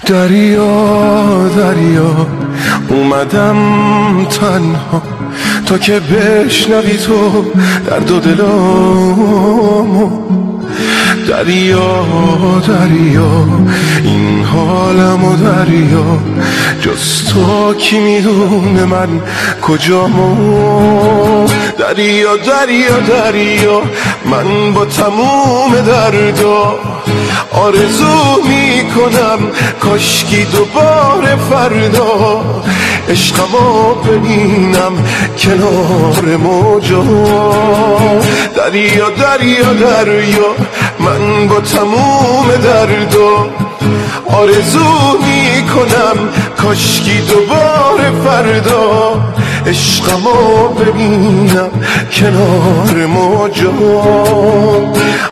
دریا دریا اومدم تنها تا که بشنوی تو درد و دلامو. دریا دریا این حالمو دریا، جز تو کی میدونه من کجامو. دریا دریا دریا من با تموم دردا آرزو میکنم کاشکی دوباره فردا عشقمو ببینم کنار موجا. دریا دریا دریا من با تموم دردا آرزو میکنم کاشکی دوباره فردا عشقمو ببینم کنار موجا.